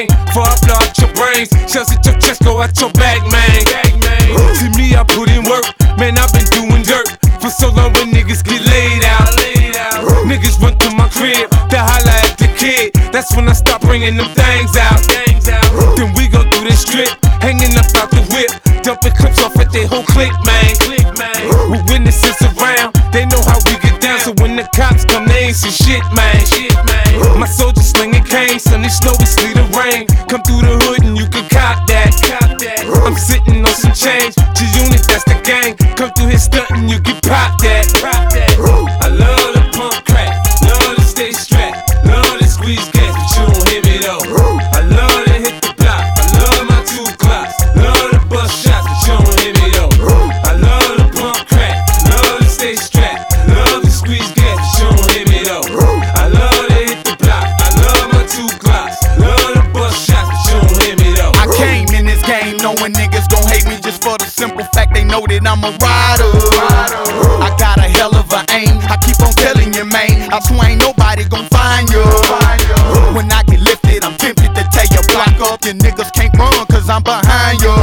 gang. Before I blow out your brains, shells at your chest, go out your back, man. See me, I put in work, man, I've been doing dirt for so long when niggas get laid out. Niggas run through my crib, to holla at the kid. That's when I start bringing them things out. Then we go through this strip, hanging up out the whip, dumping clips off at their whole clique, man. With witnesses around, they know how we get down. So when the cops come, they ain't see shit, man. My soldiers slinging canes, sunny snow and sleet and rain. Come through the hood and you can cop that. I'm sitting on some change, G-Unit, that's the gang. Come through here stunting, you can pop that. I love the pump crack, love to stay strapped, love to squeeze gas, but you don't hear me though. I love to hit the block, I love my 2 clocks, love to bust shots, but you don't hear me though. I love the pump crack, love to stay strapped, love to squeeze gas, but you don't hear me though. I love to hit the block, I love my 2 clocks, love to bust shots, but you don't hear me though. I came in this game knowing niggas gon' hate me just for the simple fact they know that I'm a rider. I got a hell of a aim, I keep on telling you, man, I swear ain't nobody gon' find you. When I get lifted, I'm tempted to tear your block up. Your niggas can't run cause I'm behind you.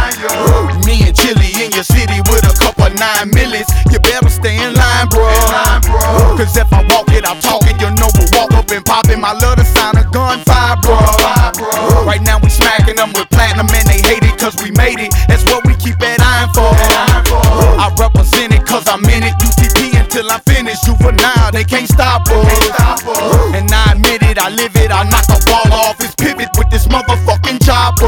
Me and Chili in your city with a couple 9 millies. You better stay in line, bro. Cause if I walk it, I talk it. You know we'll walk up and pop it. My love the sound of gunfire, bro. Right now we smacking them with platinum and they hate it cause we made it. That's what we keep that iron for. I represent it cause I'm in it. UTP until I'm finished. Juvenile, they can't stop us. And I admit it, I live it. I knock a ball off his pivot with this motherfucking chopper.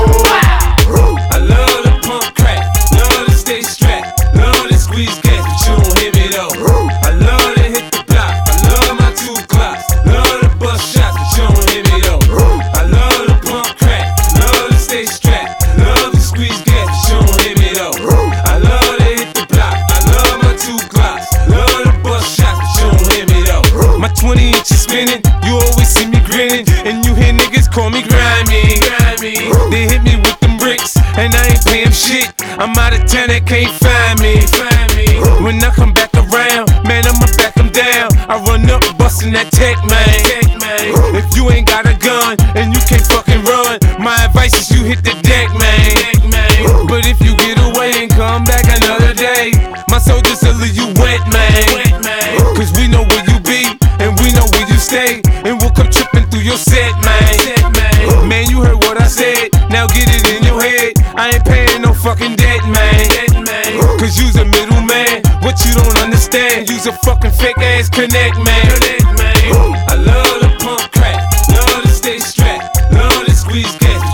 I love the pump crack, love to stay strapped, love to squeeze gas, but you don't hear me though. I love to hit the block, I love my 2 clocks, love to bust shots, but you don't hear me though. I love the pump crack, love to stay strapped, love to squeeze gas, but you don't hear me though. I love to hit the block, I love my 2 clocks, love to bust shots, but you don't hear me though. My 20 inches spinning, you always see me grinning, and you hear niggas call me grimy. They hit me with them bricks, and I ain't paying shit. I'm out of town, they can't find me. When I come back around, man, I'ma back them down. I run up, bustin' that tech, man. If you ain't got a gun, and you can't fucking run, my advice is you hit the deck, man. But if you get away and come back another day, my soldiers will leave you wet, man. Cause we know where you be, and we know where you stay, and we'll come tripping through your set, man. Man, you heard what I said, now get it in your head. I ain't paying no fucking debt, man. Cause you's a middleman, what you don't understand, you's a fucking fake ass connect, man. I love the pump crack, love to stay strapped, love to squeeze gas.